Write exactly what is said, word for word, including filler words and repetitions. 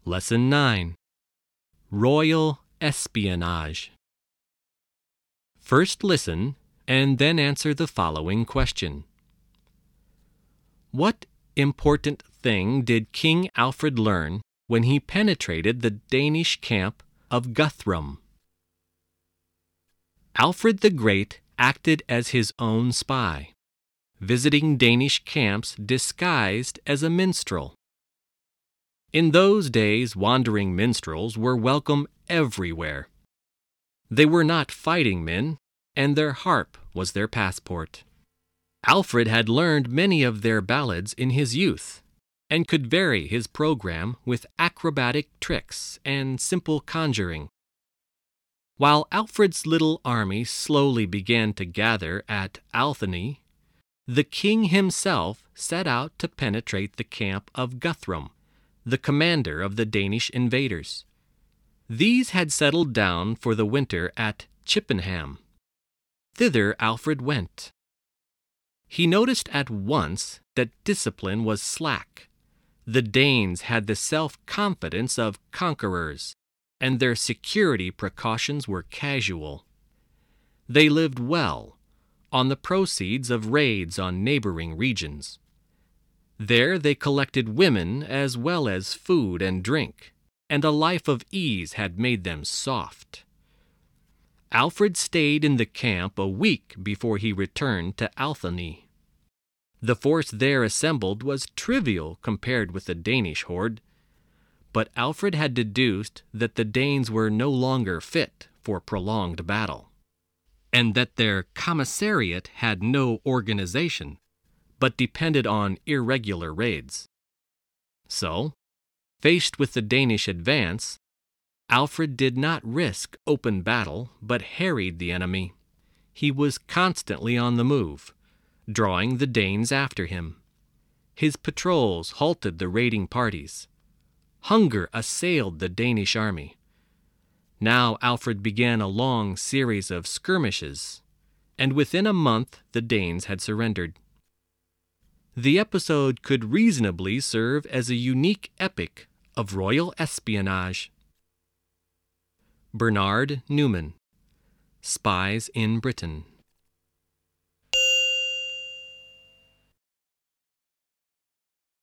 Lesson nine. Royal Espionage. First listen and then answer the following question. What important thing did King Alfred learn when he penetrated the Danish camp of Guthrum? Alfred the Great acted as his own spy, visiting Danish camps disguised as a minstrel. In those days, wandering minstrels were welcome everywhere. They were not fighting men, and their harp was their passport. Alfred had learned many of their ballads in his youth, and could vary his program with acrobatic tricks and simple conjuring. While Alfred's little army slowly began to gather at Athelney, the king himself set out to penetrate the camp of Guthrum, the commander of the Danish invaders. These had settled down for the winter at Chippenham. Thither Alfred went. He noticed at once that discipline was slack. The Danes had the self-confidence of conquerors, and their security precautions were casual. They lived well on the proceeds of raids on neighboring regions. There they collected women as well as food and drink, and a life of ease had made them soft. Alfred stayed in the camp a week before he returned to Athelney. The force there assembled was trivial compared with the Danish horde, but Alfred had deduced that the Danes were no longer fit for prolonged battle, and that their commissariat had no organization, but depended on irregular raids. So, faced with the Danish advance, Alfred did not risk open battle, but harried the enemy. He was constantly on the move, drawing the Danes after him. His patrols halted the raiding parties. Hunger assailed the Danish army. Now Alfred began a long series of skirmishes, and within a month the Danes had surrendered. The episode could reasonably serve as a unique epic of royal espionage. Bernard Newman, Spies in Britain.